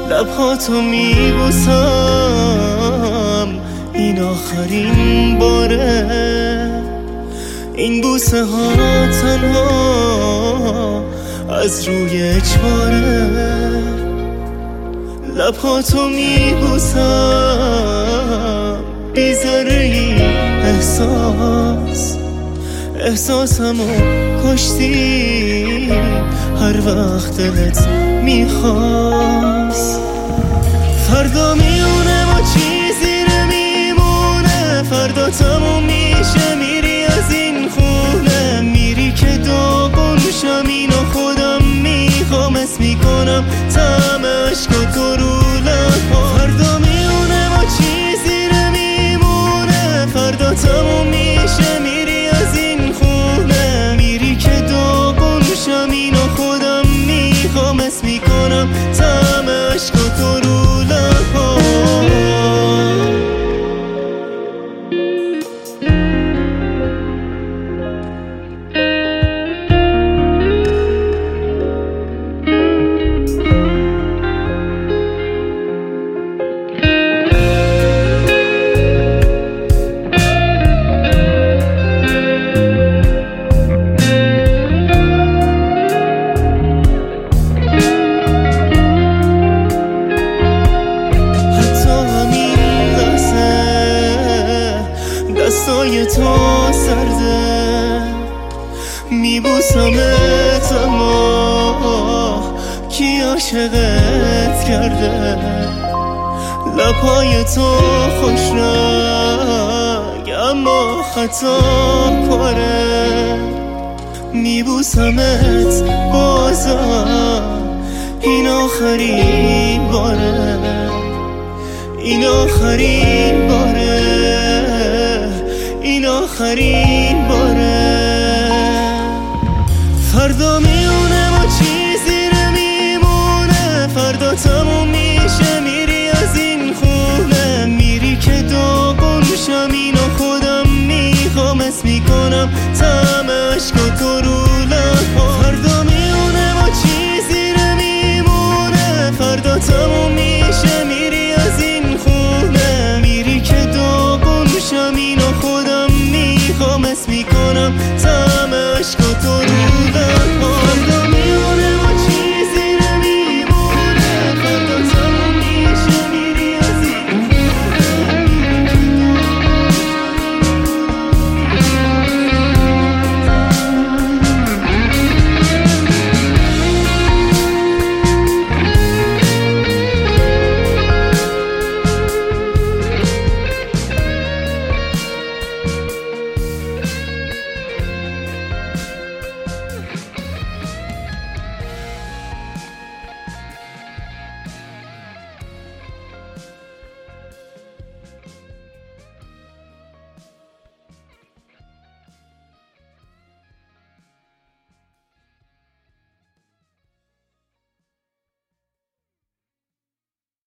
لبهاتو میبوسم این آخرین باره، این بوسه ها تنها از روی اجباره. لبهاتو میبوسم بی ذره‌ای احساسمو کشتی هر وقت دلت میخواست. فردا میونه ما چیزی نمیمونه، فردا تموم میشه میری از این خونه، میری که داغون شم اینو خودم میخوام، اسم میکنم طعم عشق تو رو لب‌ها. فردا میونه ما چیزی نمیمونه، فردا تموم میشه میری از این خونه، میری که داغون شم اینو خودم میخوام، اسم میکنم طعم عشق تو رو لب‌ها. دستای تو سرده میبوسمت، اما کی عاشقت کرده؟ لبهای تو خوش رنگ اما خطا کاره، میبوسمت بازم این آخرین باره، این آخرین باره، این آخرین باره. فردا میونه ما چیزی نمیمونه، فردا تموم